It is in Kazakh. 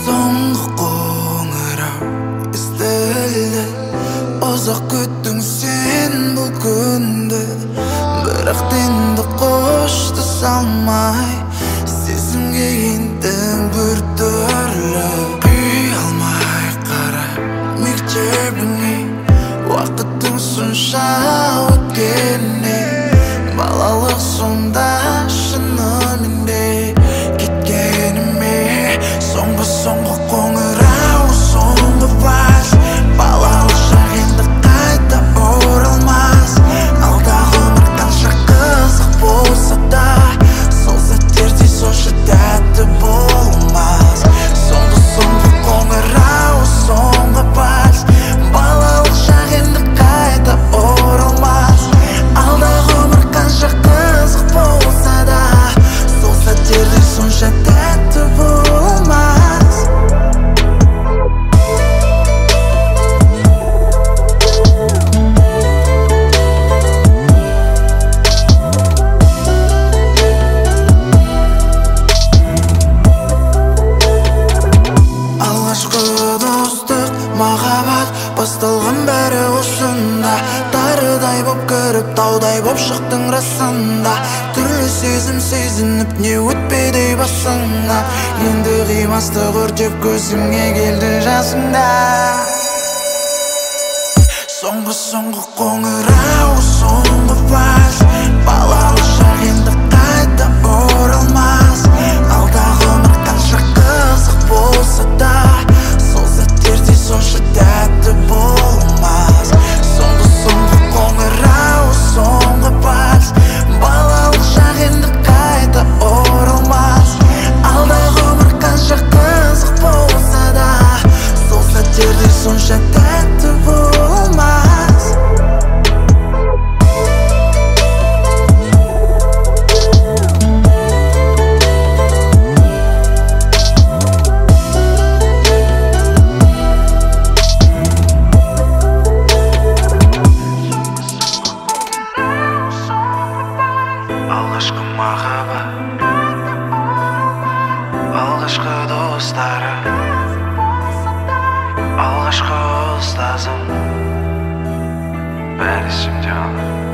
Соңғы қоңырау естілді. Ұзақ күттің сен бұл күнді, бірақ енді қошты салмай. Сезімге ендім бір түрлі. Үй алмай қара мектебіңе, уақыттың сонша өткеніне. Балалық сонда шынымен де кеткеніме. Соңғы қоңырау, соңғы вальс. Балалық шақ енді қайта оралмас. Алдағы өмір қанша қызық болса да, сол сәттерде сонша тәтті болмас. Соңғы қоңырау, соңғы вальс. Балалық шақ енді қайта оралмас. Алдағы өмір қанша қызық болса да, сол сәттерде сонша тәтті болмас. Алғашқы достық, махаббат басталған бәрі осында. Тарыдай боп кіріп, таудай боп шықтың расында. Түрлі сезім сезініп, не өтпеді басыңа. Енді қимастық өртеп көзіңе келді жасыңда. Соңғы қоңырау, соңғы вальс. Балалық шақ енді қайта оралмас. Алдағы өмір қанша қызық болса да, сол сәттерде сонша тәтті болмас. Соңғы қоңырау, соңғы вальс. Балалық шақ енді қайта оралмас. Алдағы өмір қанша қызық болса да, сол сәттерде сонша тәтті болмас. Алғашқы махаббат, алғашқы достары, алғашқы ұстазым, бәрі есімде қалды.